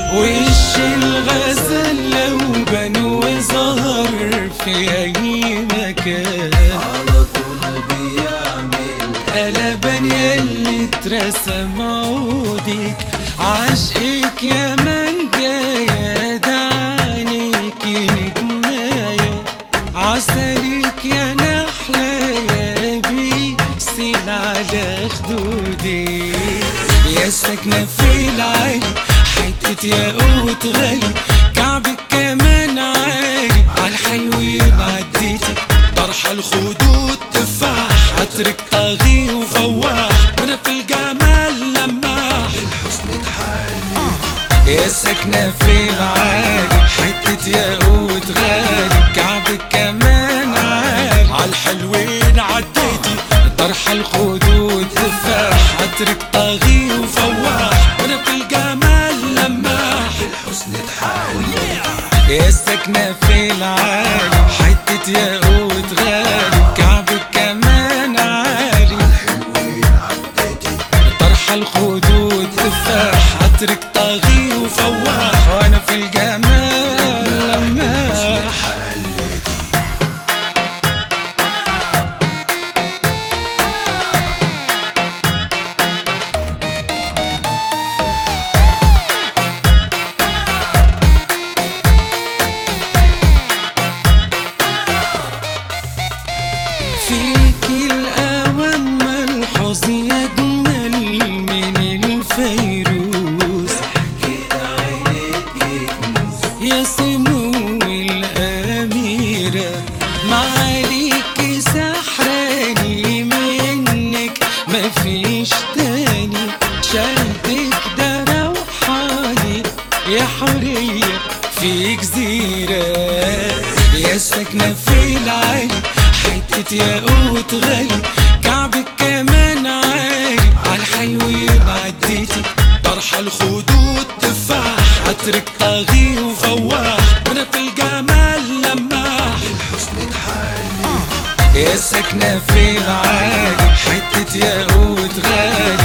وش الغزل لو بان وظهر في اي مكان على طول بيعمل قلبان يلي اترسم عودك، عشقك يا من جاية دعانيك نجماية، عسلك يا نحلة بيسيل على خدودي، يا ساكنة في العالي حتة ياقوت غالي، كعبك كمان عالي عالحلوين عديتي، طرحة الخدود تفاح عطرك طاغي وفواح، وانا في الجمال لماح الحسن اتحلي. يا ساكنة في العالي حتة ياقوت غالي، كعبك كمان عالي عالحلوين عديتي، طرحة الخدود تفاح عطرك طاغي وفواح، وانا في الجمال لماح الحسن اتحلي. يا ساكنة في العالي حتة ياقوت غالي، كعبك كمان عالي الحلوين عديتي، طرح الخدود تفاح عطرك طاغي وفواح، وانا في الجمال لماح فيك الأوام ملحوظ يجمل من الفيروز، كده عينيك يكنس. يا سمو الأميرة معاليك سحراني، منك مفيش تاني، شهدك ده روحاني يا حورية في جزيرة، يا ساكنة في العالي حتة ياقوت غالي، كعبك كمان عالي عالحلوين عديتي، طرحة الخدود تفاح عطرك طاغي وفواح، وانا في الجمال لماح الحسن اتحلي. يا ساكنة في العالي حتة ياقوت غالي،